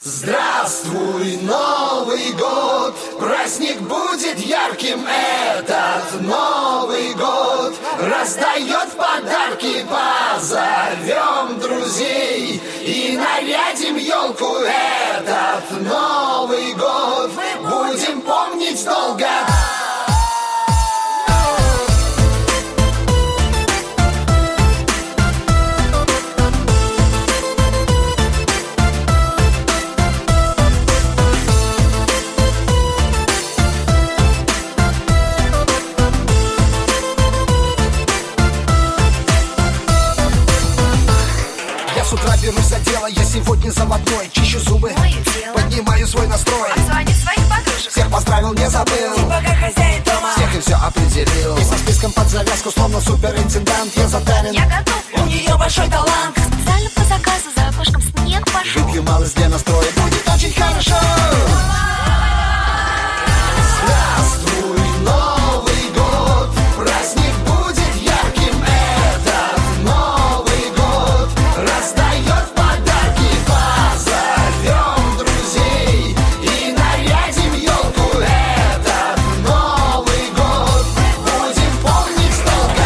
Здравствуй, Новый год! Праздник будет ярким этот Новый год! Раздает подарки, позовем друзей и нарядим елку этот Новый год! Будем помнить долго! С утра берусь за дело, я сегодня заводной. Чищу зубы, поднимаю свой настрой. Обзвоню своих подружек, всех поздравил, не забыл. типа как хозяин дома. Всех и все определил. И со списком под завязку, словно суперинтендант. Я затарен, Я готов, у нее большой талант. специально по заказу за окошком снег пошел. Выпью малость для настроя, будет очень хорошо. Здравствуй, Новый год! Праздник будет ярким этот Новый год! Раздает подарки, позовем друзей и нарядим елку этот Новый год! Будем помнить долго!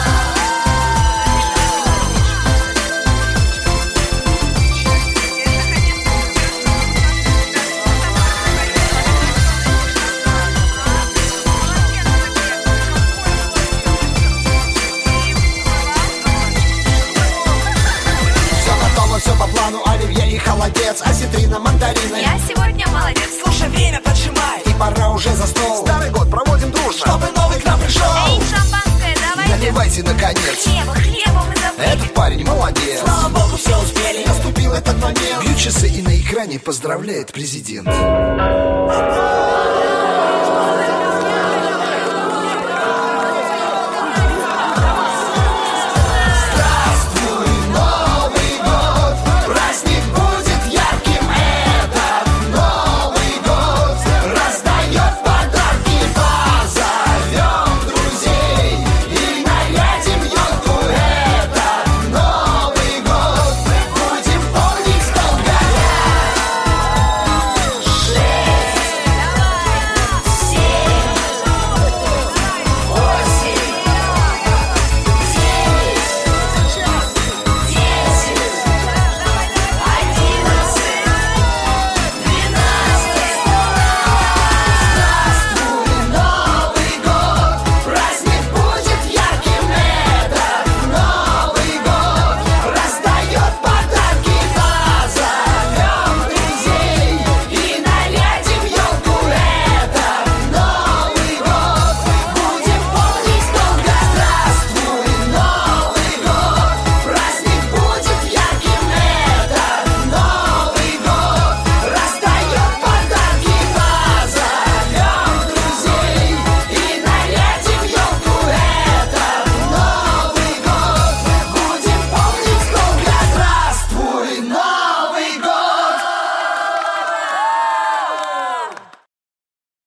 Все готово, все по плану, оливье и холодец. Осетрина, мандарины. Я сегодня молодец. Слушай, время поджимай. И пора уже за стол. Старый год проводим дружно, чтобы новый к нам пришел. Эй, шампанское, давайте. Наливайте наконец. Хлеба мы забыли. Этот парень молодец. Слава богу, все успели. Наступил этот момент. Бьют часы, и на экране поздравляет президент.